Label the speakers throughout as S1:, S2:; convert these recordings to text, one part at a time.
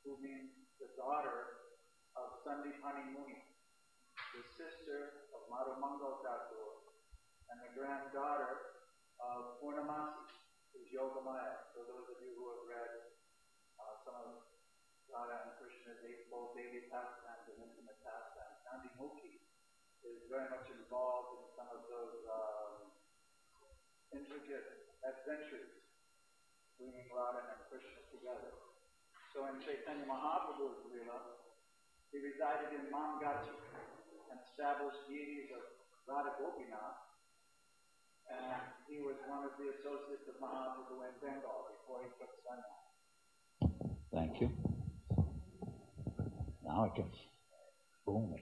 S1: who means the daughter of Sandipani Muni, the sister of Madhumangal Thakur, and the granddaughter of Purnamasi, who's Yogamaya. So those of you who have read some of Radha and Krishna's eightfold daily pastimes and intimate pastimes, Nandimukhi is very much involved in some of those intricate adventures bringing Radha and Krishna together. So in Chaitanya Mahaprabhu's Leela, he resided in Mangati and established deities of Radha Gopinath, and he was one of the associates of Mahaprabhu in Bengal before he took sannyas.
S2: Thank you. Now I can boom it.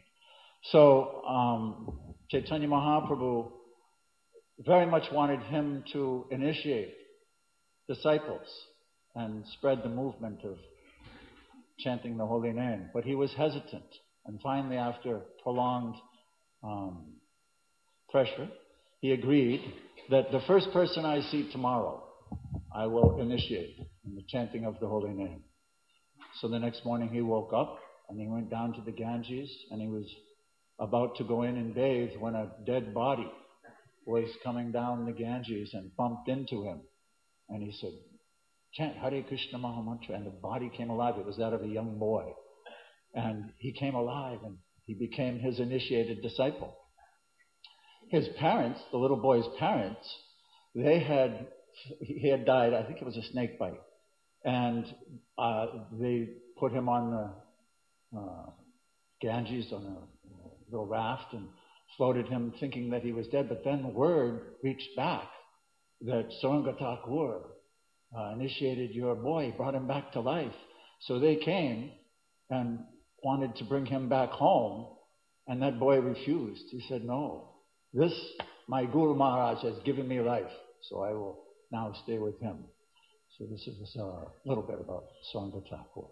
S2: So Chaitanya Mahaprabhu very much wanted him to initiate disciples and spread the movement of chanting the holy name, but he was hesitant. And finally, after prolonged pressure, he agreed that the first person I see tomorrow, I will initiate in the chanting of the holy name. So the next morning he woke up and he went down to the Ganges and he was about to go in and bathe when a dead body was coming down the Ganges and bumped into him. And he said, chant Hare Krishna Mahamantra, and the body came alive. It was that of a young boy. And he came alive and he became his initiated disciple. His parents, the little boy's parents, he had died, I think it was a snake bite. And they put him on the Ganges on a little raft and floated him thinking that he was dead. But then word reached back that Saranga Thakur initiated your boy, brought him back to life. So they came and wanted to bring him back home, and that boy refused. He said, no, my Guru Maharaj has given me life, so I will now stay with him. So this is a little bit about Saranga Thakur.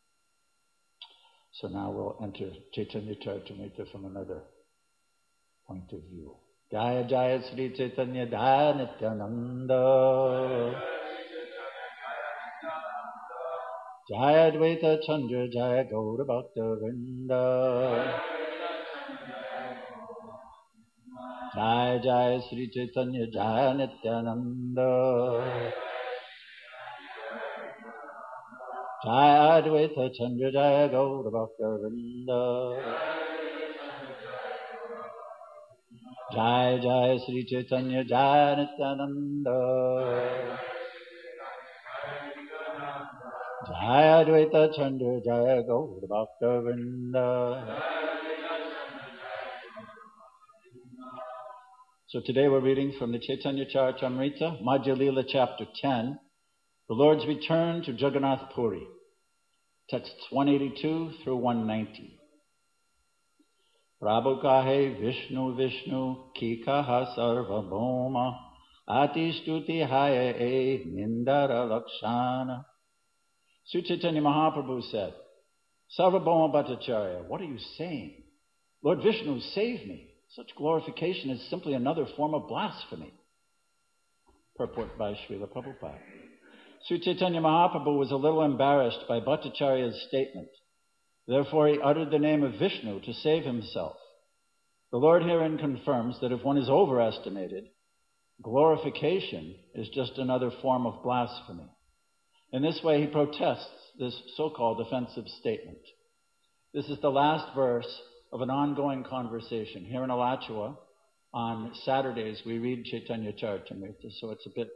S2: So now we'll enter Chaitanya Charitamrita from another point of view. Jaya Jaya Sri Chaitanya Jaya Nityananda Jaya Advaita Chandra Jaya Gaura Bhakta Vrinda Jaya Jaya Sri Chaitanya Jaya Nityananda Jaya Advaita Chandra Jaya Gaura Bhakta Vrinda Jaya Jaya Sri Chaitanya Jaya Nityananda Jaya Advaita Chandra Jaya Gaura Bhakta Vrinda. So today we're reading from the Chaitanya Charitamrita, Madhya Lila chapter 10, the Lord's return to Jagannath Puri, texts 182 through 190. Prabhu kahe Vishnu Vishnu ki kaha sarva bhoma atistuti haya e nindara lakshana. Sri Chaitanya Mahaprabhu said, Sarvabhauma Bhattacharya, what are you saying? Lord Vishnu, save me. Such glorification is simply another form of blasphemy. Purport by Srila Prabhupada. Sri Chaitanya Mahaprabhu was a little embarrassed by Bhattacharya's statement. Therefore he uttered the name of Vishnu to save himself. The Lord herein confirms that if one is overestimated, glorification is just another form of blasphemy. In this way, he protests this so-called offensive statement. This is the last verse of an ongoing conversation. Here in Alachua, on Saturdays, we read Chaitanya Charitamrita, so it's a bit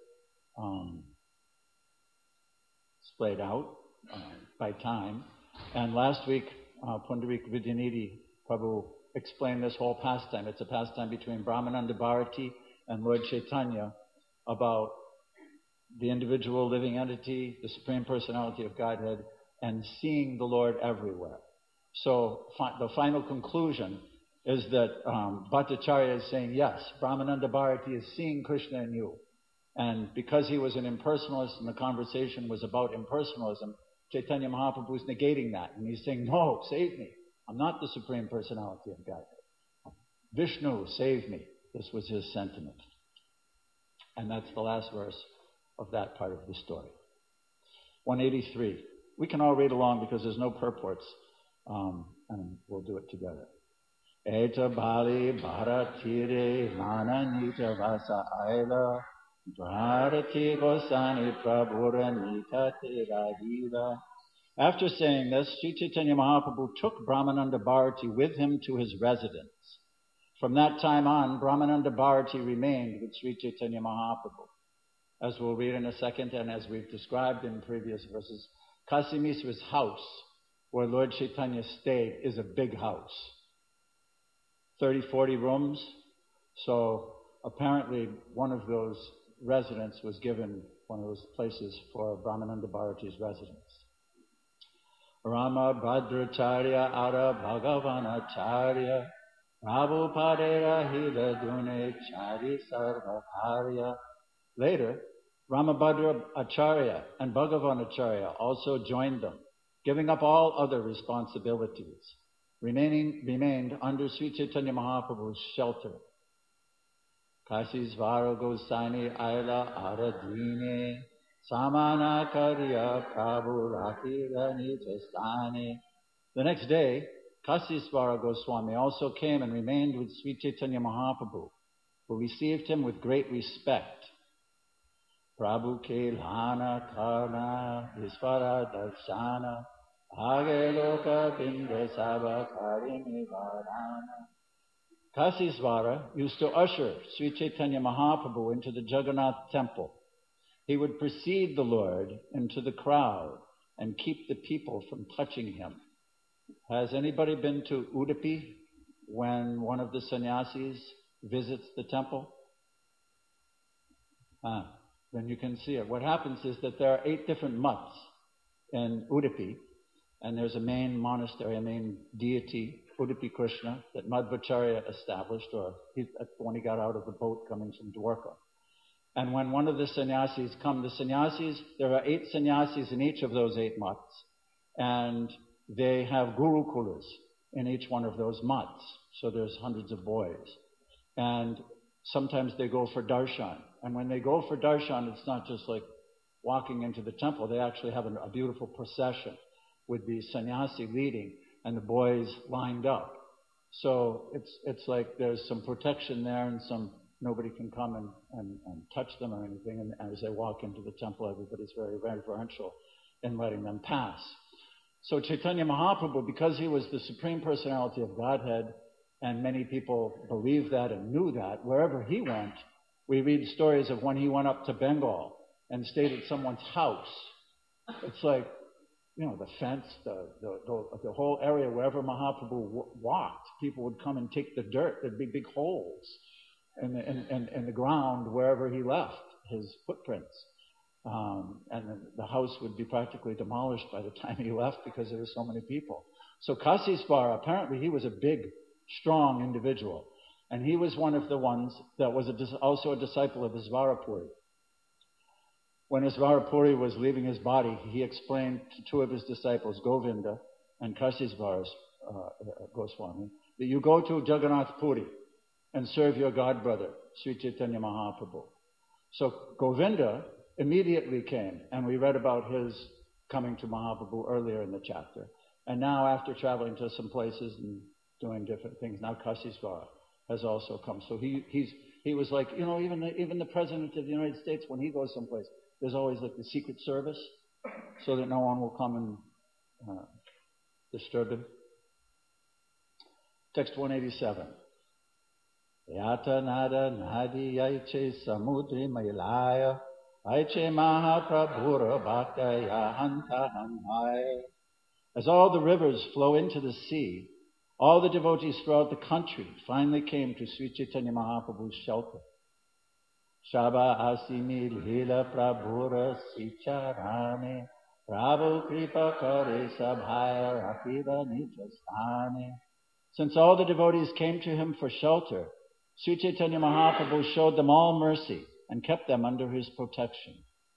S2: splayed out by time. And last week, Pundarik Vidyanidhi Prabhu explained this whole pastime. It's a pastime between Brahmananda Bharati and Lord Chaitanya about the individual living entity, the Supreme Personality of Godhead, and seeing the Lord everywhere. So the final conclusion is that Bhattacharya is saying, yes, Brahmananda Bharati is seeing Krishna in you. And because he was an impersonalist and the conversation was about impersonalism, Chaitanya Mahaprabhu is negating that. And he's saying, no, save me. I'm not the Supreme Personality of Godhead. Vishnu, save me. This was his sentiment. And that's the last verse of that part of the story. 183. we can all read along because there's no purports, and we'll do it together. Eta Bali Bharatire Mananita Vasa Aila Bharati Gosani Prabhuranita Teradila. After saying this, Sri Chaitanya Mahaprabhu took Brahmananda Bharati with him to his residence. From that time on, Brahmananda Bharati remained with Sri Chaitanya Mahaprabhu. As we'll read in a second, and as we've described in previous verses, Kasi Misra's house, where Lord Chaitanya stayed, is a big house. 30, 40 rooms. So apparently one of those residents was given one of those places for Brahmananda Bharati's residence. Rama Bhadracharya Ara Bhagavanacharya Prabhupadera Hila Dune Chari Sarvabharya. Later, Ramabhadra Acharya and Bhagavanacharya also joined them, giving up all other responsibilities, remained under Sri Chaitanya Mahaprabhu's shelter. Kasisvara Gosani Aila Aradine Samana Karya Prabhu Rakira Nijastani. The next day, Kasisvara Goswami also came and remained with Sri Chaitanya Mahaprabhu, who received him with great respect. Prabhu Kelana Karna Visvara Darshana Age Loka Binda Sabha Karini Varana. Kasisvara used to usher Sri Chaitanya Mahaprabhu into the Jagannath temple. He would precede the Lord into the crowd and keep the people from touching him. Has anybody been to Udupi when one of the sannyasis visits the temple? Then you can see it. What happens is that there are 8 different mutts in Udupi, and there's a main monastery, a main deity, Udupi Krishna, that Madhvacharya established, when he got out of the boat coming from Dwarka. And when one of the sannyasis come, there are 8 sannyasis in each of those 8 mutts, and they have gurukulas in each one of those mutts. So there's hundreds of boys. And sometimes they go for darshan. And when they go for darshan, it's not just like walking into the temple. They actually have a beautiful procession with the sannyasi leading and the boys lined up. So it's like there's some protection there and nobody can come and touch them or anything. And as they walk into the temple, everybody's very reverential in letting them pass. So Chaitanya Mahaprabhu, because he was the Supreme Personality of Godhead, and many people believed that and knew that, wherever he went, we read stories of when he went up to Bengal and stayed at someone's house. It's like, the fence, the whole area, wherever Mahaprabhu walked, people would come and take the dirt. There'd be big holes in the ground wherever he left his footprints. And then the house would be practically demolished by the time he left because there were so many people. So Kasisvara, apparently he was a big, strong individual. And he was one of the ones that was also a disciple of Isvarapuri. When Isvarapuri was leaving his body, he explained to 2 of his disciples, Govinda and Kasisvara Goswami, that you go to Jagannath Puri and serve your godbrother, Sri Chaitanya Mahaprabhu. So Govinda immediately came, and we read about his coming to Mahaprabhu earlier in the chapter. And now, after traveling to some places and doing different things, now Kasisvara has also come. So he was like, even the President of the United States, when he goes someplace, there's always like the Secret Service, so that no one will come and disturb him. Text 187. Yata nada nadi yaiche samudri mailaya aiche mahaprabhura bhaktaya hanta hanhai. As all the rivers flow into the sea, all the devotees throughout the country finally came to Sri Chaitanya Mahaprabhu's shelter. Shaba asimi lila prabhura sicharane Prabhu kripa kare sabhaya rakira nijastane. Since all the devotees came to him for shelter, Sri Chaitanya Mahaprabhu showed them all mercy and kept them under his protection.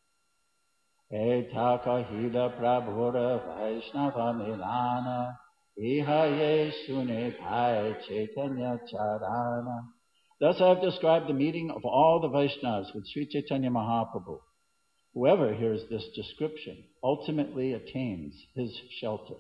S2: Etaka hila prabhura vaishnava milana ihaye sune bhai chaitanya charana. Thus I have described the meeting of all the Vaishnavas with Sri Chaitanya Mahaprabhu. Whoever hears this description ultimately attains his shelter.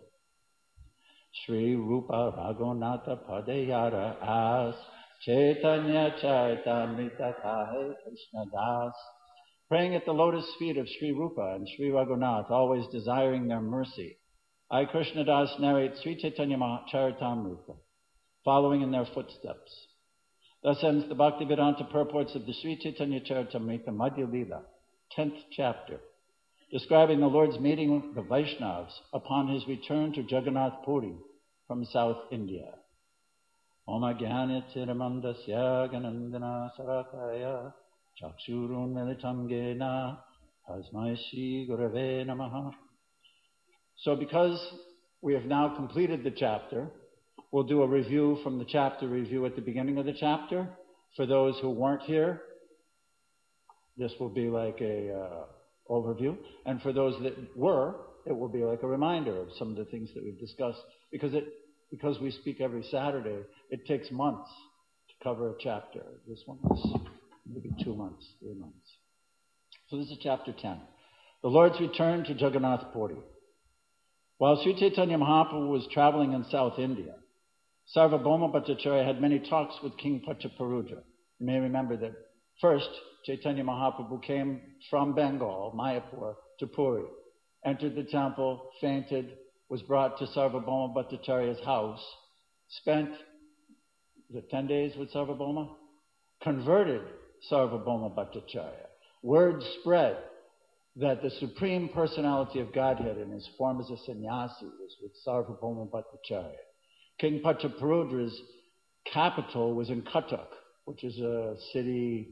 S2: Sri Rupa Raghunatha Padayara As Chaitanya Charitamrita Kahe Krishna Das. Praying at the lotus feet of Sri Rupa and Sri Raghunath, always desiring their mercy, I, Krishna Das, narrate Sri Chaitanya Charitamrita, following in their footsteps. Thus ends the Bhaktivedanta purports of the Sri Chaitanya Charitamrita Madhya Lila, 10th chapter, describing the Lord's meeting with the Vaishnavas upon his return to Jagannath Puri from South India. Om Jnana Tiramandasya Ganandana Sarakaya Chakshurun Militam Gena Tasmai Shri Gurave Namaha. So because we have now completed the chapter, we'll do a review from the chapter review at the beginning of the chapter. For those who weren't here, this will be like a overview. And for those that were, it will be like a reminder of some of the things that we've discussed. Because we speak every Saturday, it takes months to cover a chapter. This one is maybe 2 months, 3 months. So this is chapter 10. The Lord's return to Jagannath Puri. While Sri Chaitanya Mahaprabhu was traveling in South India, Sarvabhauma Bhattacharya had many talks with King Prachaparudra. You may remember that first, Chaitanya Mahaprabhu came from Bengal, Mayapur, to Puri, entered the temple, fainted, was brought to Sarvabhauma Bhattacharya's house, spent 10 days with Sarvabhauma, converted Sarvabhauma Bhattacharya. Word spread that the Supreme Personality of Godhead in his form as a sannyasi was with Sarvabhauma Bhattacharya. King Prachaparudra's capital was in Cuttack, which is a city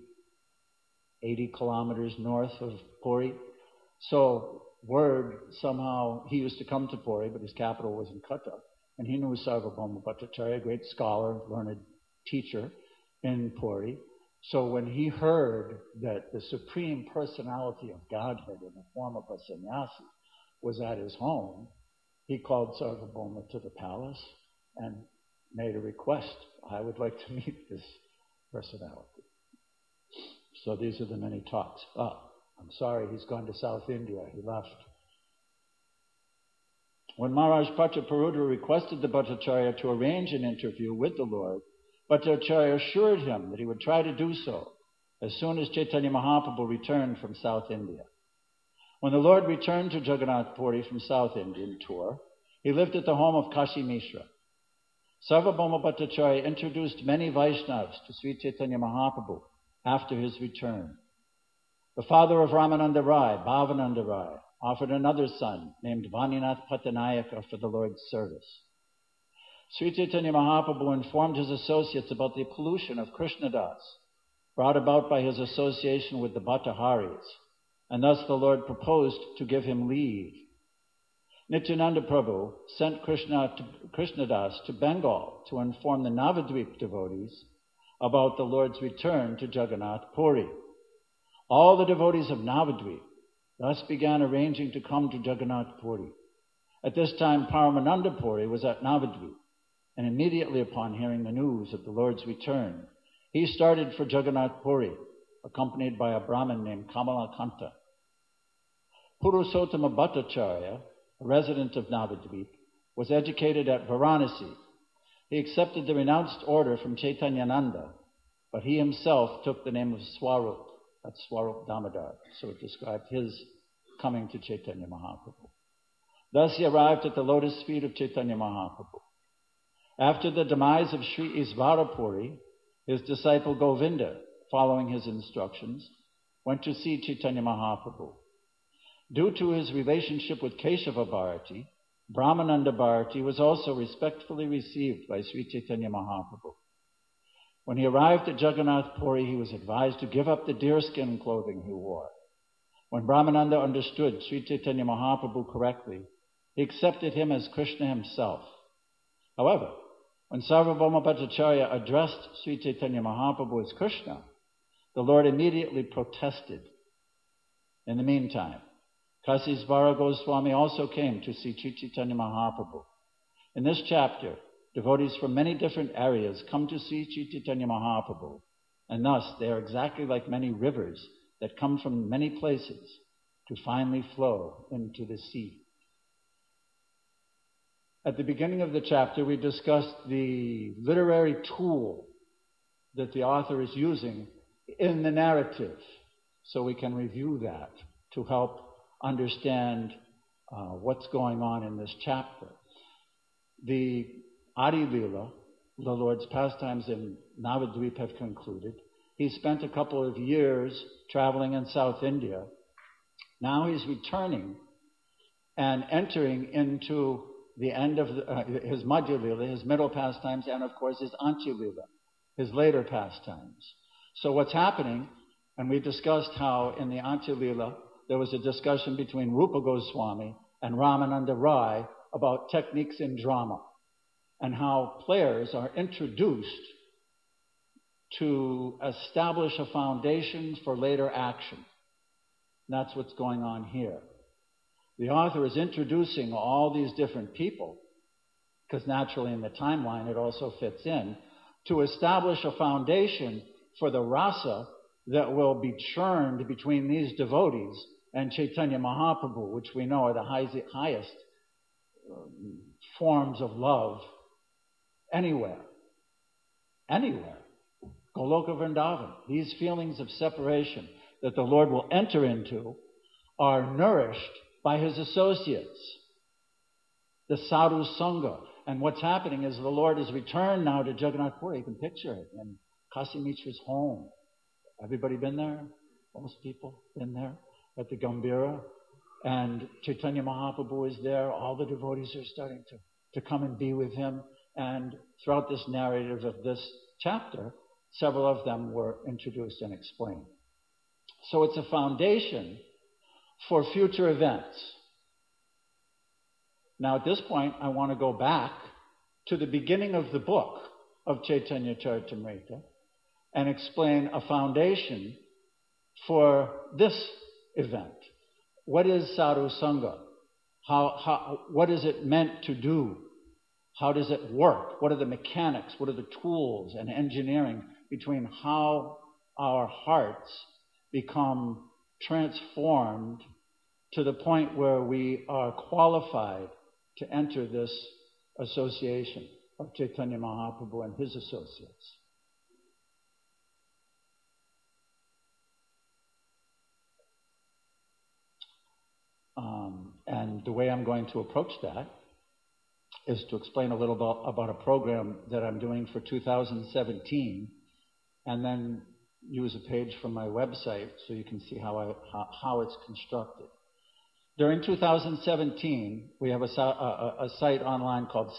S2: 80 kilometers north of Puri. So word somehow, he used to come to Puri, but his capital was in Cuttack. And he knew Sarvabhauma Bhattacharya, a great scholar, learned teacher in Puri. So when he heard that the Supreme Personality of Godhead in the form of a sannyasi was at his home, he called Sarvabhauma to the palace and made a request. I would like to meet this personality. So these are the many talks. I'm sorry, he's gone to South India. He left. When Maharaj Prachaparudra requested the Bhattacharya to arrange an interview with the Lord, Bhattacharya assured him that he would try to do so as soon as Chaitanya Mahaprabhu returned from South India. When the Lord returned to Jagannath Puri from South Indian tour, he lived at the home of Kashi Mishra. Sarvabhauma Bhattacharya introduced many Vaishnavas to Sri Chaitanya Mahaprabhu after his return. The father of Ramananda Rai, Bhavananda Rai, offered another son named Vaninath Pattanayaka for the Lord's service. Sri Chaitanya Mahaprabhu informed his associates about the pollution of Krishnadas, brought about by his association with the Bhattaharis, and thus the Lord proposed to give him leave. Nityananda Prabhu sent Krishnadas to Bengal to inform the Navadvip devotees about the Lord's return to Jagannath Puri. All the devotees of Navadvip thus began arranging to come to Jagannath Puri. At this time, Paramananda Puri was at Navadvip, and immediately upon hearing the news of the Lord's return, he started for Jagannath Puri, accompanied by a Brahmin named Kamalakanta. Purusottama Bhattacharya, a resident of Navadvip, was educated at Varanasi. He accepted the renounced order from Chaitanyananda, but he himself took the name of Swarup. That's Swarup Damodar. So it described his coming to Chaitanya Mahaprabhu. Thus he arrived at the lotus feet of Chaitanya Mahaprabhu. After the demise of Sri Isvarapuri, his disciple Govinda, following his instructions, went to see Chaitanya Mahaprabhu. Due to his relationship with Keshava Bharati, Brahmananda Bharati was also respectfully received by Sri Chaitanya Mahaprabhu. When he arrived at Jagannath Puri, he was advised to give up the deerskin clothing he wore. When Brahmananda understood Sri Chaitanya Mahaprabhu correctly, he accepted him as Krishna himself. However, when Sarvabhauma Bhattacharya addressed Sri Chaitanya Mahaprabhu as Krishna, the Lord immediately protested. In the meantime, Kasisvara Goswami also came to see Sri Chaitanya Mahaprabhu. In this chapter, devotees from many different areas come to see Sri Chaitanya Mahaprabhu, and thus they are exactly like many rivers that come from many places, to finally flow into the sea. At the beginning of the chapter, we discussed the literary tool that the author is using in the narrative, so we can review that to help understand what's going on in this chapter. The Adi Lila, the Lord's pastimes in Navadvip, have concluded. He spent a couple of years traveling in South India. Now he's returning and entering into the end of his Madhya Lila, his middle pastimes, and of course his Antya Lila, his later pastimes. So what's happening, and we discussed how in the Antya Lila there was a discussion between Rupa Goswami and Ramananda Rai about techniques in drama, and how players are introduced to establish a foundation for later action. And that's what's going on here. The author is introducing all these different people, because naturally in the timeline it also fits in, to establish a foundation for the rasa that will be churned between these devotees and Chaitanya Mahaprabhu, which we know are the highest forms of love anywhere. Anywhere. Goloka Vrindavan. These feelings of separation that the Lord will enter into are nourished by his associates, the Sadhu Sangha. And what's happening is the Lord has returned now to Jagannath Puri. You can picture it in Kasi Mitra's home. Everybody been there? Most people been there at the Gambhira. And Chaitanya Mahaprabhu is there. All the devotees are starting to come and be with him. And throughout this narrative of this chapter, several of them were introduced and explained. So it's a foundation for future events. Now at this point, I want to go back to the beginning of the book of Chaitanya Charitamrita and explain a foundation for this event. What is Sadhu Sangha? What is it meant to do? How does it work? What are the mechanics? What are the tools and engineering between how our hearts become transformed to the point where we are qualified to enter this association of Chaitanya Mahaprabhu and his associates? And the way I'm going to approach that is to explain a little about a program that I'm doing for 2017, and then use a page from my website so you can see how it's constructed. During 2017, we have a site online called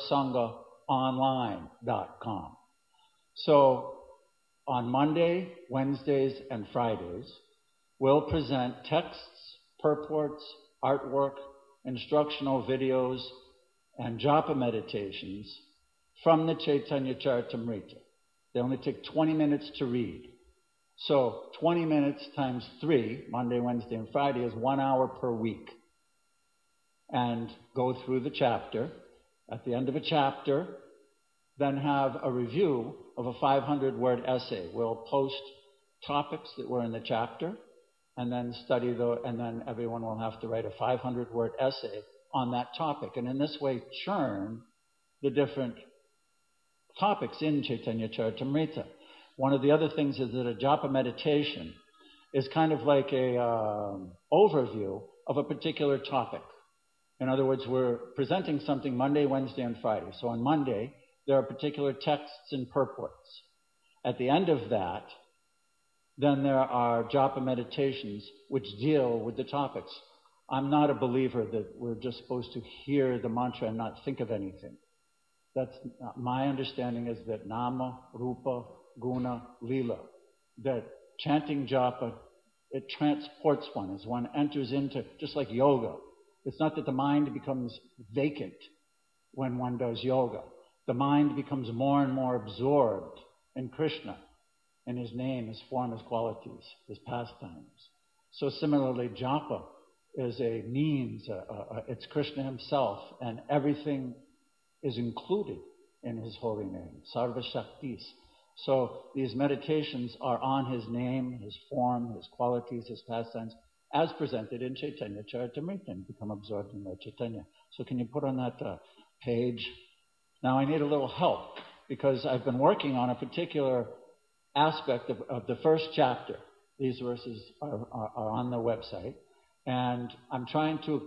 S2: sadhusangaonline.com. So on Monday, Wednesdays, and Fridays, we'll present texts, purports, artwork, instructional videos, and japa meditations from the Chaitanya Charitamrita. They only take 20 minutes to read. So 20 minutes times 3, Monday, Wednesday, and Friday, is 1 hour per week. And go through the chapter. At the end of a chapter, then have a review of a 500-word essay. We'll post topics that were in the chapter, and then and then everyone will have to write a 500-word essay on that topic. And in this way, churn the different topics in Chaitanya Charitamrita. One of the other things is that a japa meditation is kind of like a overview of a particular topic. In other words, we're presenting something Monday, Wednesday, and Friday. So on Monday, there are particular texts and purports. At the end of that, then there are japa meditations which deal with the topics. I'm not a believer that we're just supposed to hear the mantra and not think of anything. That's my understanding is that nama, rupa, guna, lila, that chanting japa, it transports one as one enters into, just like yoga. It's not that the mind becomes vacant when one does yoga. The mind becomes more and more absorbed in Krishna, in his name, his form, his qualities, his pastimes. So similarly, japa is a means, it's Krishna himself, and everything is included in his holy name, Sarva Shaktis. So these meditations are on his name, his form, his qualities, his pastimes, as presented in Chaitanya Charitamrita, and become absorbed in Lord Chaitanya. So can you put on that page? Now I need a little help, because I've been working on a particular aspect of the first chapter. These verses are on the website, and I'm trying to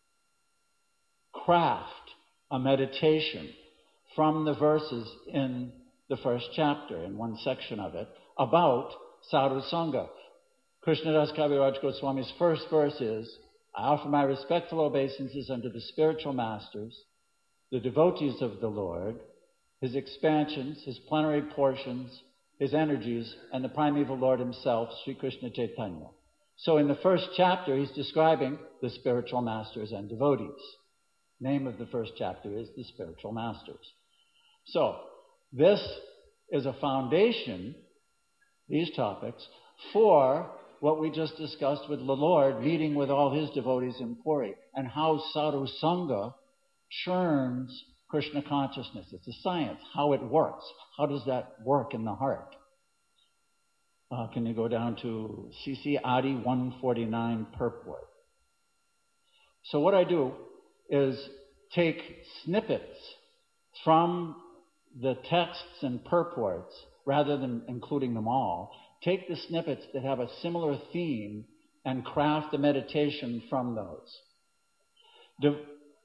S2: craft a meditation from the verses in the first chapter, in one section of it, about Sadhu Sangha. Krishnadas Kaviraj Goswami's first verse is, I offer my respectful obeisances unto the spiritual masters, the devotees of the Lord, his expansions, his plenary portions, his energies, and the primeval Lord himself, Sri Krishna Chaitanya. So in the first chapter, he's describing the spiritual masters and devotees. Name of the first chapter is the spiritual masters. So this is a foundation, these topics, for what we just discussed with the Lord meeting with all his devotees in Puri, and how Sadhu Sangha churns Krishna consciousness. It's a science, how it works. How does that work in the heart? Can you go down to CC Adi 149 purport? So what I do is take snippets from the texts and purports, rather than including them all. Take the snippets that have a similar theme and craft a meditation from those.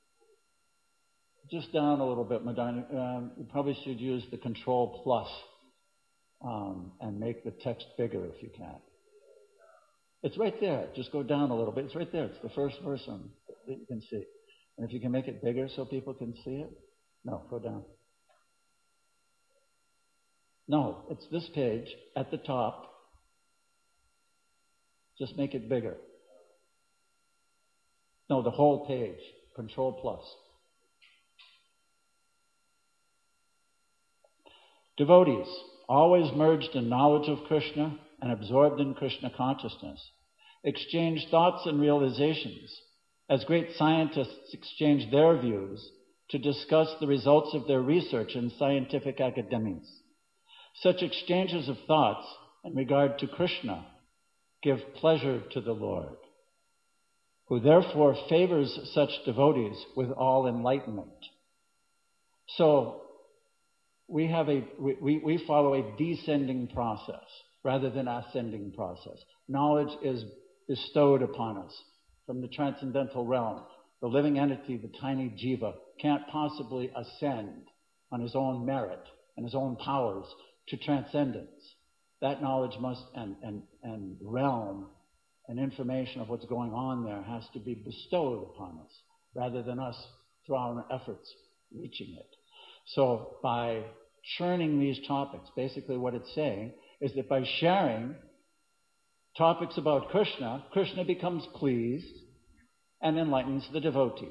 S2: Just down a little bit, Madonna. You probably should use the Control Plus and make the text bigger if you can. It's right there. Just go down a little bit. It's right there. It's the first verse that you can see. And if you can make it bigger so people can see it. No, go down. No, it's this page at the top. Just make it bigger. No, the whole page. Control Plus. Devotees, always merged in knowledge of Krishna and absorbed in Krishna consciousness, exchange thoughts and realizations as great scientists exchange their views to discuss the results of their research in scientific academies. Such exchanges of thoughts in regard to Krishna give pleasure to the Lord, who therefore favors such devotees with all enlightenment. So we follow a descending process rather than ascending process. Knowledge is bestowed upon us from the transcendental realm. The living entity, the tiny jiva, can't possibly ascend on his own merit and his own powers to transcendence. That knowledge must, and realm and information of what's going on there has to be bestowed upon us rather than us through our efforts reaching it. So by churning these topics, basically what it's saying is that by sharing topics about Krishna, Krishna becomes pleased and enlightens the devotee.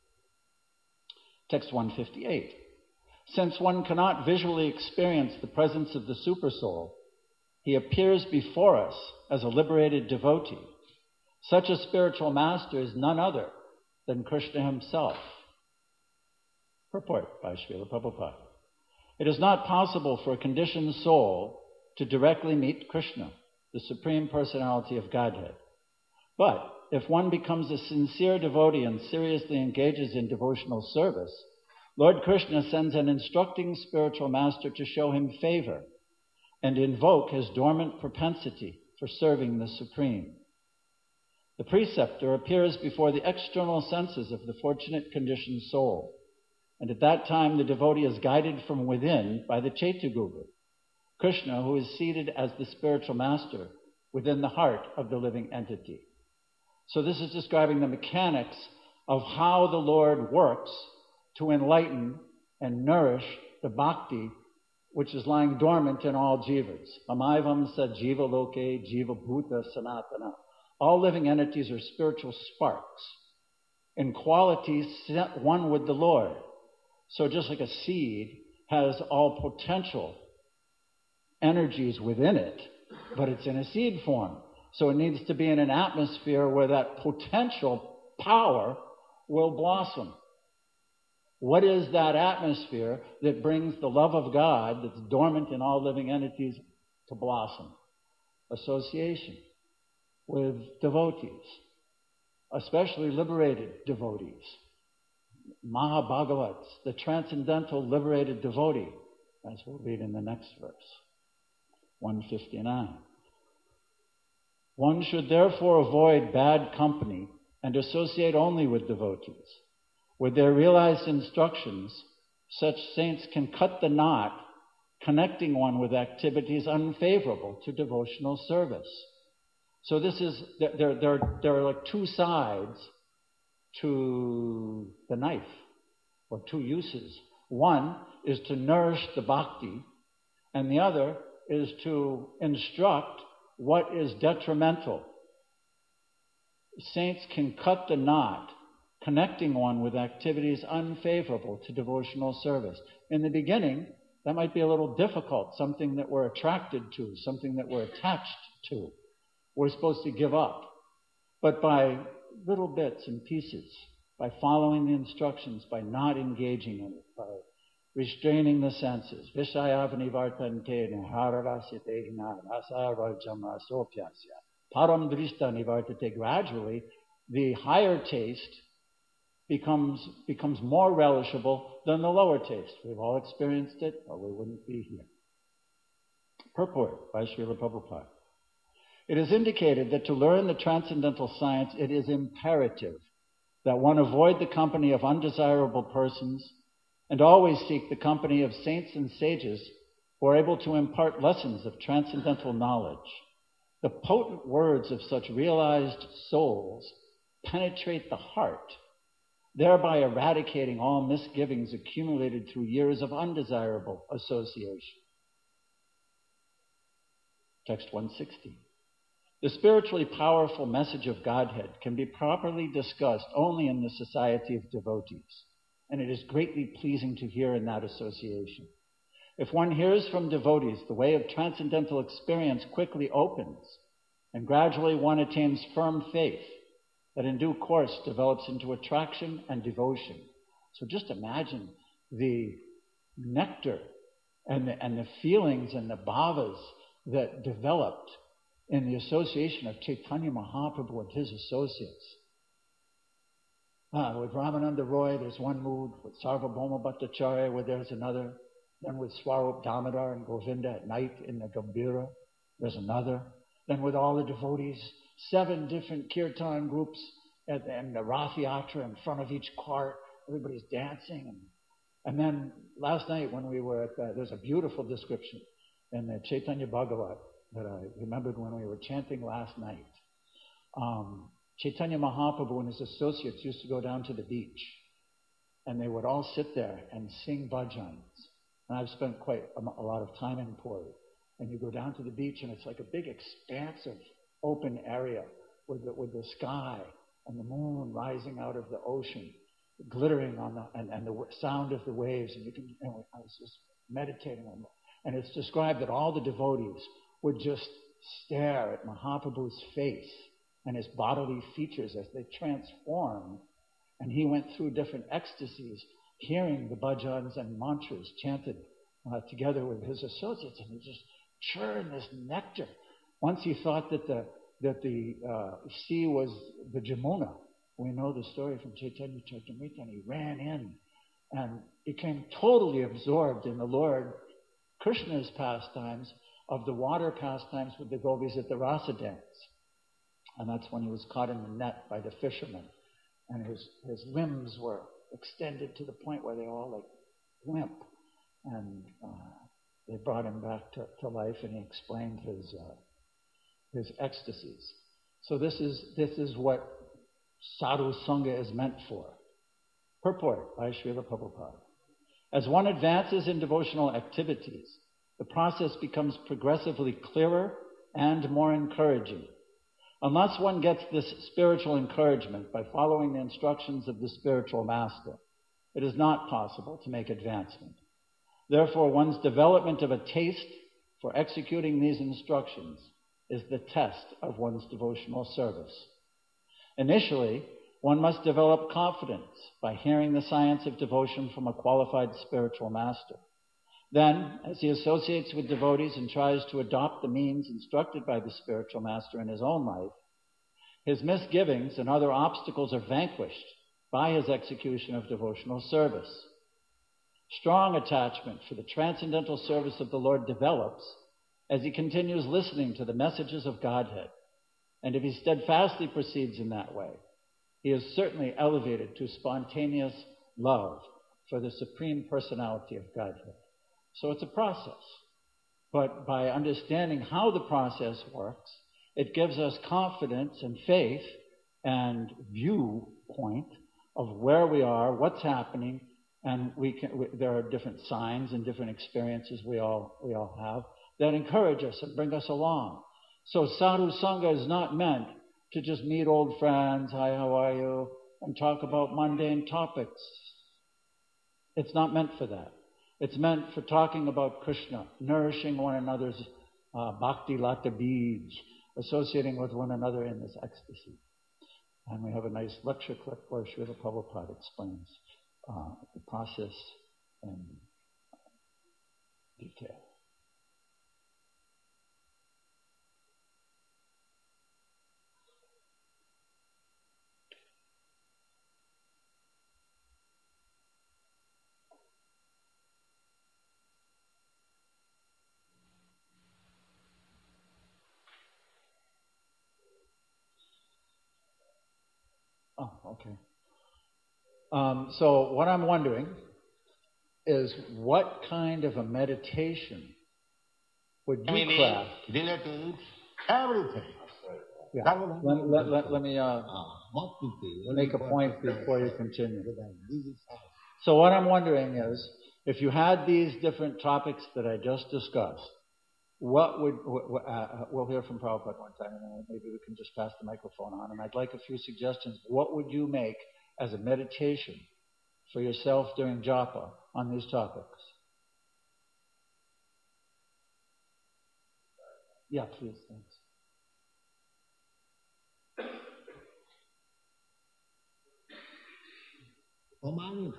S2: Text 158. Since one cannot visually experience the presence of the Supersoul, he appears before us as a liberated devotee. Such a spiritual master is none other than Krishna himself. Purport by Srila Prabhupada. It is not possible for a conditioned soul to directly meet Krishna, the Supreme Personality of Godhead. But if one becomes a sincere devotee and seriously engages in devotional service, Lord Krishna sends an instructing spiritual master to show him favor and invoke his dormant propensity for serving the Supreme. The preceptor appears before the external senses of the fortunate conditioned soul, and at that time the devotee is guided from within by the Chaitaguru, Krishna, who is seated as the spiritual master within the heart of the living entity. So this is describing the mechanics of how the Lord works to enlighten and nourish the bhakti which is lying dormant in all jivas. Amaivam sa jiva loke jiva bhuta sanatana. All living entities are spiritual sparks in qualities one with the Lord. So just like a seed has all potential energies within it, but it's in a seed form. So it needs to be in an atmosphere where that potential power will blossom. What is that atmosphere that brings the love of God that's dormant in all living entities to blossom? Association with devotees. especially liberated devotees. Mahabhagavats, the transcendental liberated devotee, as we'll read in the next verse, 159. One should therefore avoid bad company and associate only with devotees. With their realized instructions, such saints can cut the knot, connecting one with activities unfavorable to devotional service. So there are like two sides to the knife, or two uses. One is to nourish the bhakti, and the other is to instruct what is detrimental. Saints can cut the knot, connecting one with activities unfavorable to devotional service. In the beginning, that might be a little difficult, something that we're attracted to, something that we're attached to. We're supposed to give up. But by little bits and pieces, by following the instructions, by not engaging in it, by restraining the senses, Vishayavanivartante nihararasite hinarasayarajamrasopyasya, param drishta nivartate. Gradually, the higher taste becomes more relishable than the lower taste. We've all experienced it, or we wouldn't be here. Purport by Srila Prabhupada. It is indicated that to learn the transcendental science, it is imperative that one avoid the company of undesirable persons and always seek the company of saints and sages who are able to impart lessons of transcendental knowledge. The potent words of such realized souls penetrate the heart, thereby eradicating all misgivings accumulated through years of undesirable association. Text 160. The spiritually powerful message of Godhead can be properly discussed only in the society of devotees, and it is greatly pleasing to hear in that association. If one hears from devotees, the way of transcendental experience quickly opens, and gradually one attains firm faith that in due course develops into attraction and devotion. So just imagine the nectar and the feelings and the bhavas that developed in the association of Chaitanya Mahaprabhu and his associates. With Ramananda Roy, there's one mood. With Sarvabhauma Bhattacharya, where there's another. Then with Swarup Damodar and Govinda at night in the Gambhira, there's another. Then with all the devotees, 7 different kirtan groups and the Rath Yatra in front of each cart. Everybody's dancing. And then last night when we were at there's a beautiful description in the Chaitanya Bhagavat that I remembered when we were chanting last night. Chaitanya Mahaprabhu and his associates used to go down to the beach, and they would all sit there and sing bhajans. And I've spent quite a lot of time in Puri. And you go down to the beach, and it's like a big expansive open area with the sky and the moon rising out of the ocean, glittering on the sound of the waves. And I was just meditating on that. And it's described that all the devotees would just stare at Mahaprabhu's face and his bodily features as they transformed. And he went through different ecstasies, hearing the bhajans and mantras chanted together with his associates, and he just churned this nectar. Once he thought that the sea was the Jamuna. We know the story from Chaitanya Charitamrita, and he ran in and became totally absorbed in the Lord Krishna's pastimes, of the water pastimes with the gopis at the rasa dance. And that's when he was caught in the net by the fishermen. And his limbs were extended to the point where they all like limp. And they brought him back to life, and he explained his ecstasies. So this is what sadhu sangha is meant for. Purport by Srila Prabhupada. As one advances in devotional activities, the process becomes progressively clearer and more encouraging. Unless one gets this spiritual encouragement by following the instructions of the spiritual master, it is not possible to make advancement. Therefore, one's development of a taste for executing these instructions is the test of one's devotional service. Initially, one must develop confidence by hearing the science of devotion from a qualified spiritual master. Then, as he associates with devotees and tries to adopt the means instructed by the spiritual master in his own life, His misgivings and other obstacles are vanquished by his execution of devotional service. Strong attachment for the transcendental service of the Lord develops as he continues listening to the messages of Godhead. And if he steadfastly proceeds in that way, he is certainly elevated to spontaneous love for the Supreme Personality of Godhead. So it's a process. But by understanding how the process works, it gives us confidence and faith and viewpoint of where we are, what's happening, and there are different signs and different experiences we all have that encourage us and bring us along. So Sadhu Sangha is not meant to just meet old friends, hi, how are you, and talk about mundane topics. It's not meant for that. It's meant for talking about Krishna, nourishing one another's bhakti lata beads, associating with one another in this ecstasy. And we have a nice lecture clip where Srila Prabhupada explains the process in detail. Oh, okay. So what I'm wondering is what kind of a meditation would you craft?
S3: Relatives, everything.
S2: Yeah. Let me make a point before you continue. So what I'm wondering is, if you had these different topics that I just discussed, what would, we'll hear from Prabhupada one time, and maybe we can just pass the microphone on, and I'd like a few suggestions. What would you make as a meditation for yourself during japa on these topics? Yeah, please, thanks.
S3: Everyone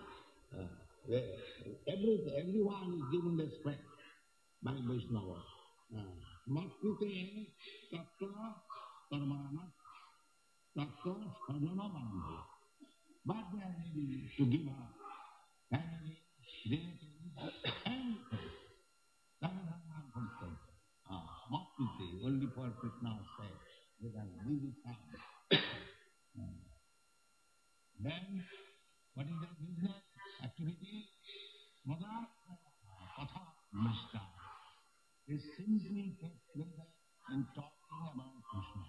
S3: is given the strength by Vaishnava. Matkute tattva parmana tattva sadhana bandhu. But they are ready to give up family, relatives, everything. That is uncontrolled. Matkute, only for Krishna's sake. They are busy time. Then, what is their business, activity? Mother, Katha, Mishta. They simply take pleasure in talking about Krishna.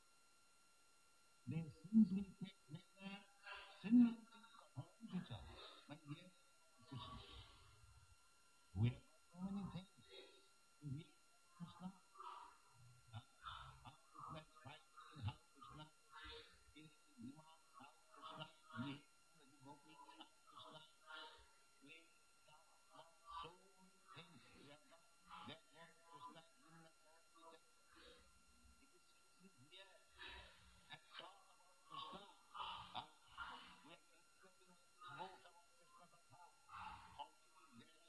S3: They simply take pleasure singing Katha with each other. But yes, Krishna. We have so many things to hear Krishna. How Krishna is fighting, how Krishna is demand, how Krishna is the devotees, how Krishna plays so many things we have done. Therefore, Krishna is giving us all the things. If we simply hear and talk about Krishna, we are concentrating most about Krishna Katha. Only there,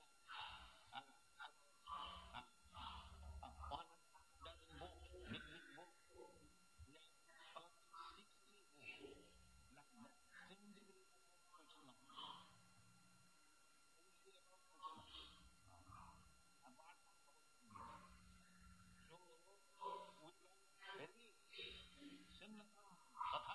S3: one dozen books, big books. We are collecting 60 books. Like that. Simply about Krishna. Only about Krishna. Apart from Bhagavad Gita. So, we are very similar Katha.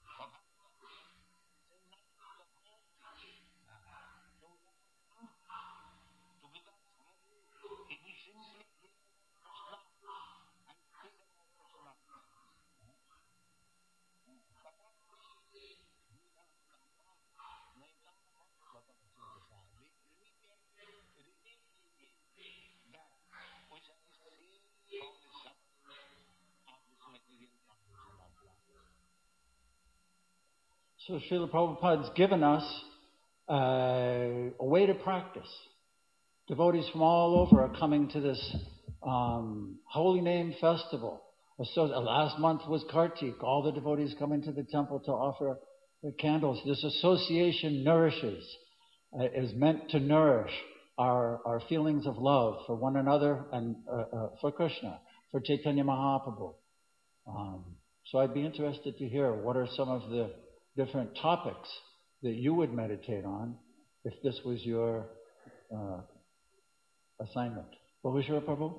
S3: Similar to the Bhagavad. So, to become sadhu, if we simply hear Krishna and think about Krishna.
S2: So Srila Prabhupada's given us a way to practice. Devotees from all over are coming to this Holy Name Festival. So last month was Kartik. All the devotees come into the temple to offer the candles. This association nourishes, is meant to nourish our feelings of love for one another and for Krishna, for Chaitanya Mahaprabhu. So I'd be interested to hear what are some of the different topics that you would meditate on if this was your assignment. What was your Prabhu?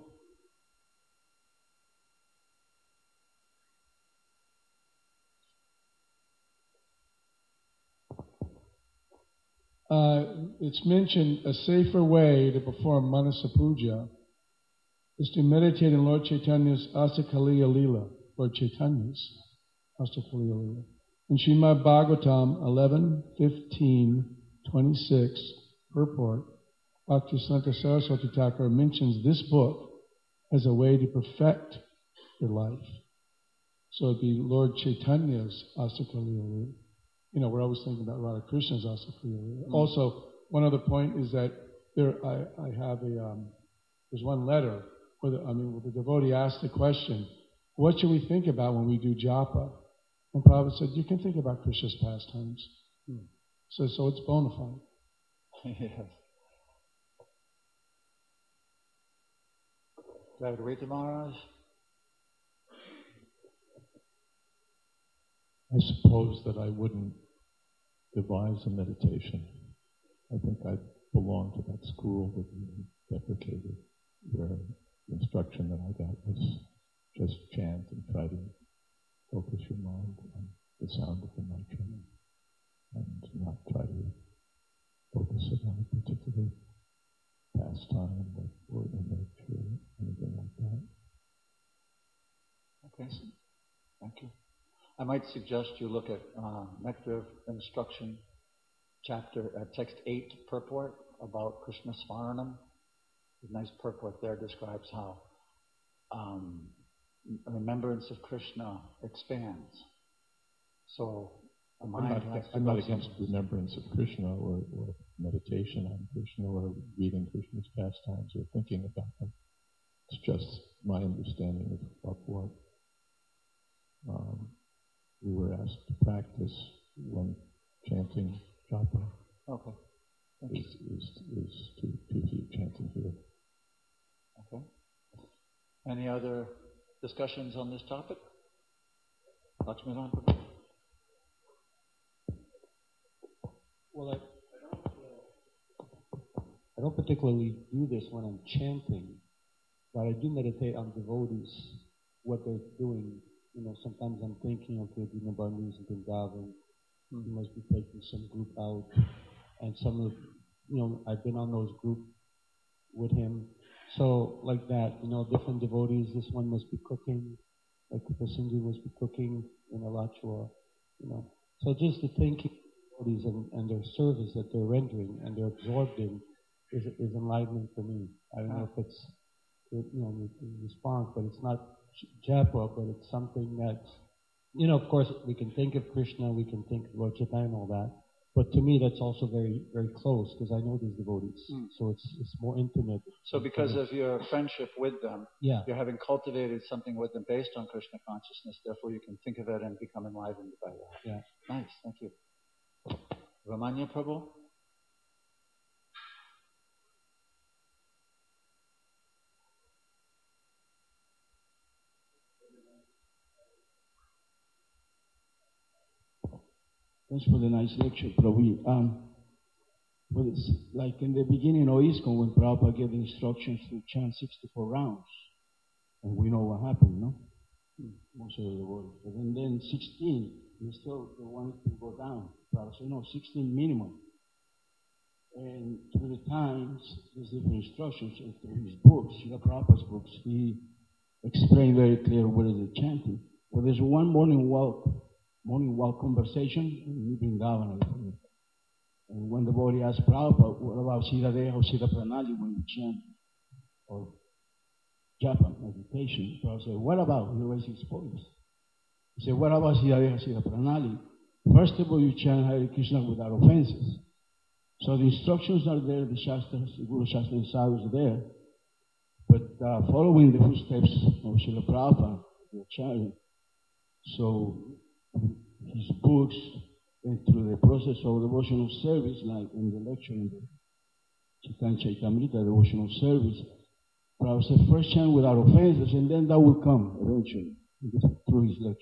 S4: It's mentioned a safer way to perform Manasa Puja is to meditate in Lord Chaitanya's Asakaliya Leela, Lord Chaitanya's Asakaliya Leela. In Srimad Bhagavatam 11:15-26 purport, Bhaktisiddhanta Saraswati Thakur mentions this book as a way to perfect your life. So it'd be Lord Chaitanya's Asakaliya Leela. You know, we're always thinking about Radha Krishna's Asakaliya Leela. Mm-hmm. Also, one other point is that I have there's one letter where the devotee asked the question, what should we think about when we do japa? And Prabhupada said, you can think about Krishna's pastimes. So it's bona fide.
S2: Yes. Advaita Maharaj?
S5: I suppose that I wouldn't devise a meditation. I think I belong to that school that you deprecated, where the instruction that I got was just chant and try to focus your mind on the sound of the mantra and not try to focus it on a particular pastime or image or anything like that.
S2: Okay, thank you. I might suggest you look at Nectar of Instruction, text 8 purport about Krishna Smaranam. A nice purport there describes how remembrance of Krishna expands. So
S5: I'm not against remembrance of Krishna or meditation on Krishna or reading Krishna's pastimes or thinking about them. It's just my understanding of what we were asked to practice when chanting japa.
S2: Okay.
S5: Is to keep chanting here.
S2: Okay. Any other discussions on this topic? Lakshmanan?
S6: Well, I don't particularly do this when I'm chanting, but I do meditate on devotees, what they're doing. You know, sometimes I'm thinking, okay, Dinabandhu is in Vrindavan, he must be taking some group out, and some of, I've been on those groups with him. So, like that, different devotees, this one must be cooking, like Kripasindhu must be cooking in Alachua, So just the thinking of devotees and their service that they're rendering and they're absorbed in is enlivening for me. I don't know if it's, response, but it's not japa, but it's something that's, of course, we can think of Krishna, we can think of Lord Chaitanya and all that, but to me that's also very, very close because I know these devotees, so it's more intimate.
S2: So because of your friendship with them,
S6: yeah,
S2: you're having cultivated something with them based on Krishna consciousness, therefore you can think of it and become enlivened by that.
S6: Yeah.
S2: Nice, thank you. Ramanya Prabhu?
S7: Thanks for the nice lecture, Prabhu. Well, it's like in the beginning of ISKCON when Prabhupada gave instructions to chant 64 rounds. And we know what happened, no? Most of the world. But then 16, they still wanted to go down. Prabhupada said, no, 16 minimum. And through the times, there's different instructions. And through his books, Srila Prabhupada's books, he explained very clear what is the chanting. But there's one morning walk conversation in Vrindavan. And when the devotee asked Prabhupada, what about Siddha Deha or Siddha Pranali when you chant or japa, meditation? Prabhupada said, what about? He raised his voice. He said, what about Siddha Deha, Siddha Pranali? First of all, you chant Hare Krishna without offenses. So the instructions are there, the Shastras, the Guru Shastra and Sadhu is there. But following the footsteps of Srila Prabhupada, the Acharya, so his books, and through the process of devotional service, like in the lecture in the Chaitanya Chaitamrita devotional service, Prabhupada said, first chant without offenses, and then that will come eventually through his lectures.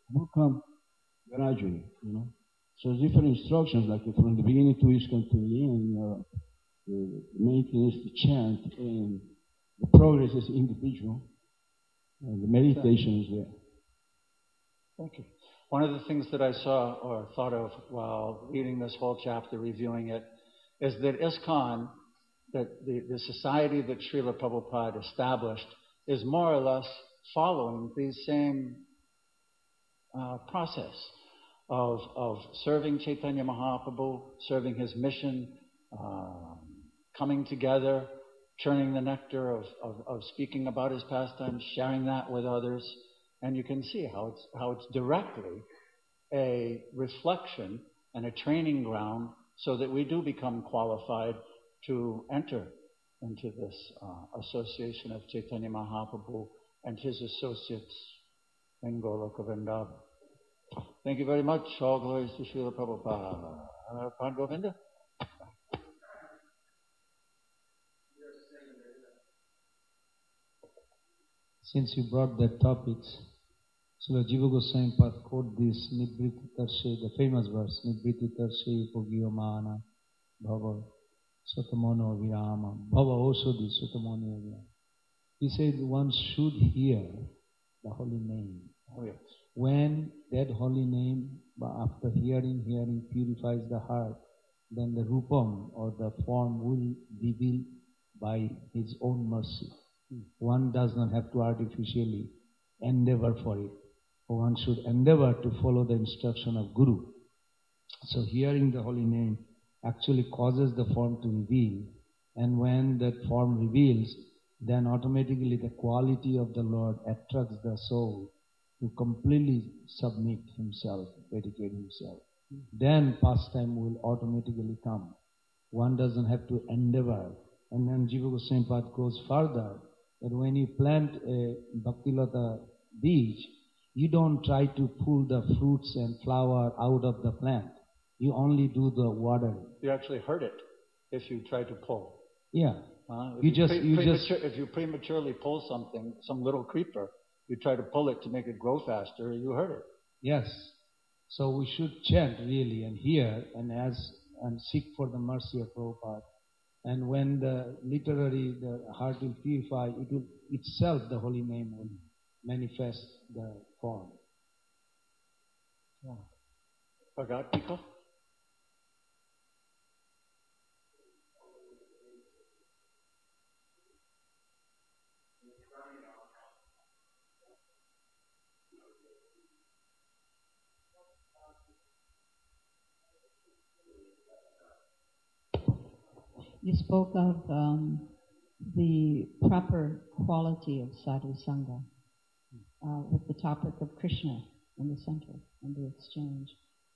S7: will come gradually, you know. So different instructions, like from the beginning to ISKCON to the end, the main thing is to chant, and the progress is individual, and the meditation is there.
S2: Thank you. One of the things that I saw or thought of while reading this whole chapter, reviewing it, is that ISKCON, that the society that Srila Prabhupada established, is more or less following the same process of serving Chaitanya Mahaprabhu, serving his mission, coming together, churning the nectar of speaking about his pastimes, sharing that with others. And you can see how it's directly a reflection and a training ground so that we do become qualified to enter into this association of Chaitanya Mahaprabhu and his associates in Goloka Vrindavan. Thank you very much. All glories to Srila Prabhupada. Pran Govinda.
S6: Since you brought that topic, Srila Jiva Goswami Pad quote this Nibriti Tarshe, the famous verse, Nibriti Tarshe Pogiyamana Bhava Satamono Virama Bhava Osodi Satamono Virama. He said one should hear the holy name.
S2: Oh, yes.
S6: When that holy name, after hearing, purifies the heart, then the rupam or the form will reveal by his own mercy. One does not have to artificially endeavor for it. One should endeavor to follow the instruction of Guru. So hearing the holy name actually causes the form to reveal. And when that form reveals, then automatically the quality of the Lord attracts the soul to completely submit himself, dedicate himself. Then pastime will automatically come. One doesn't have to endeavor. And then Jiva Goswami Pad goes further, that when you plant a Bhaktilata beach, you don't try to pull the fruits and flower out of the plant. You only do the watering.
S2: You actually hurt it if you try to pull.
S6: Yeah.
S2: If you prematurely pull something, some little creeper, you try to pull it to make it grow faster, you hurt it.
S6: Yes. So we should chant really and hear and seek for the mercy of Prabhupada. And when the heart will purify, it will itself, the holy name will manifest the form.
S2: Yeah. Forgot, Nico?
S8: You spoke of the proper quality of sadhu sangha with the topic of Krishna in the center and the exchange.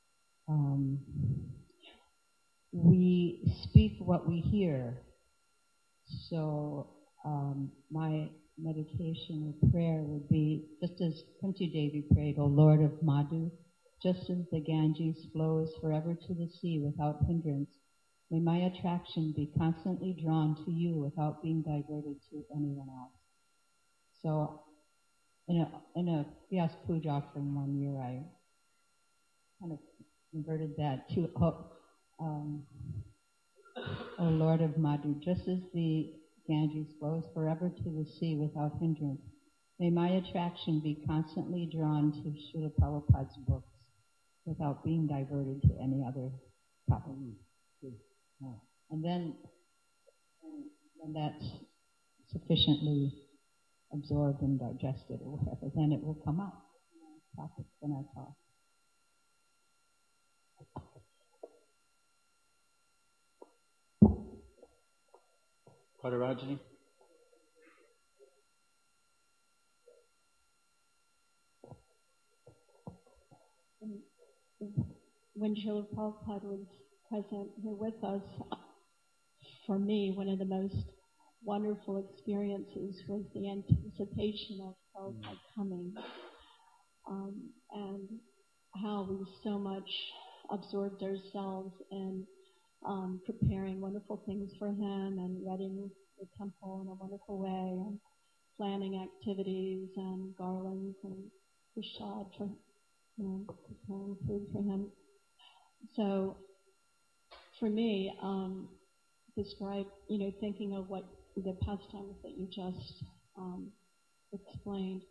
S8: We speak what we hear. So my meditation or prayer would be, just as Kunti Devi prayed, O Lord of Madhu, just as the Ganges flows forever to the sea without hindrance, may my attraction be constantly drawn to you without being diverted to anyone else. So, in a Vyas Puja offering one year, I kind of converted that to, O Lord of Madhu, just as the Ganges flows forever to the sea without hindrance, may my attraction be constantly drawn to Srila Prabhupada's books without being diverted to any other topic. And then when that's sufficiently absorbed and digested or whatever, then it will come out. Topics in our talk.
S2: Padarajani?
S9: When Srila Prabhupada was present here with us, for me, one of the most wonderful experiences was the anticipation of Prabhupada coming, and how we so much absorbed ourselves in preparing wonderful things for him and readying the temple in a wonderful way and planning activities and garlands and prasad preparing food for him. So, for me, describe, thinking of what the pastimes that you just explained,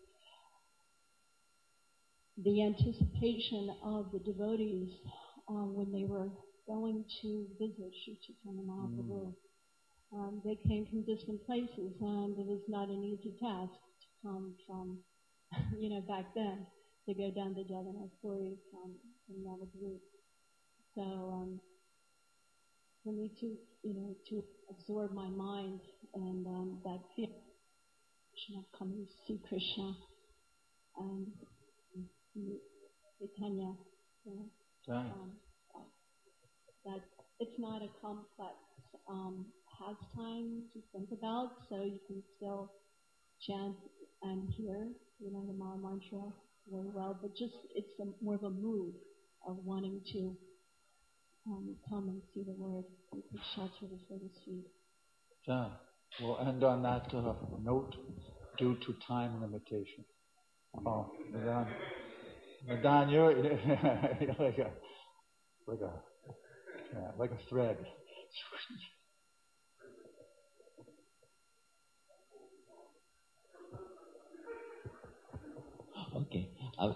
S9: the anticipation of the devotees when they were going to visit Sri Chaitanya Mahaprabhu. They came from distant places, and it was not an easy task to come from, back then, to go down to Jagannath Puri from Navadvip. So, for me to absorb my mind and that feeling of coming to see Krishna and Chaitanya, that it's not a complex pastime to think about, so you can still chant and hear, the Maha Mantra very well, but just it's more of a mood of wanting to come and see the Lord and take shelter before His feet.
S2: Yeah, we'll end on that note due to time limitation. Oh, Madan, you're like a thread.
S10: Okay.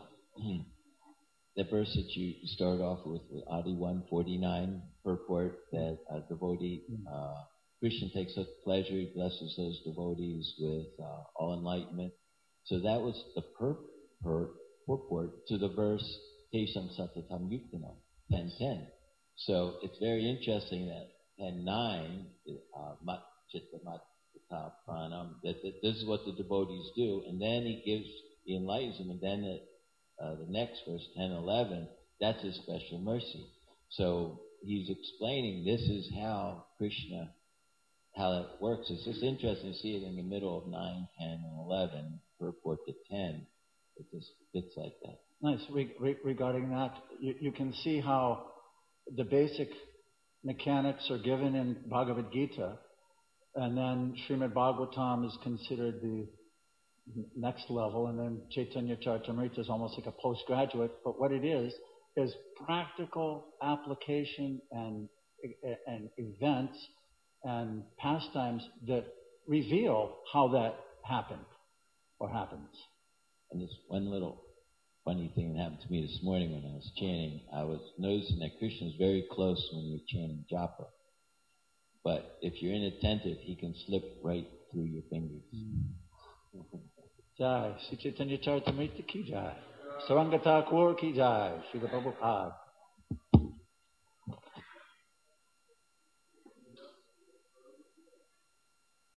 S10: The verse that you start off with Adi 149, purport that a devotee, Krishna takes such pleasure, he blesses those devotees with all enlightenment. So that was the purport to the verse Kesam Satatam Yuktanam, 10:10. So it's very interesting that 10:9, Mat Chitta Mat Pita Pranam, that this is what the devotees do, and then he enlightens them, and then the next verse, 10:11, that's his special mercy. So he's explaining this is how Krishna, how it works. It's just interesting to see it in the middle of 9, 10, and 11, purport to 10. It just fits like that.
S2: Nice. Regarding that, you can see how the basic mechanics are given in Bhagavad Gita, and then Srimad Bhagavatam is considered the next level, and then Chaitanya Charitamrita is almost like a postgraduate. But what it is practical application and events and pastimes that reveal how that happened or happens.
S10: And there's one little funny thing that happened to me this morning when I was chanting. I was noticing that Krishna is very close when you're chanting japa. But if you're inattentive, he can slip right through your fingers.
S2: Jai, Sri Chaitanya Charitamrita ki jai. Saranga Thakur ki jai. Srila Prabhupada.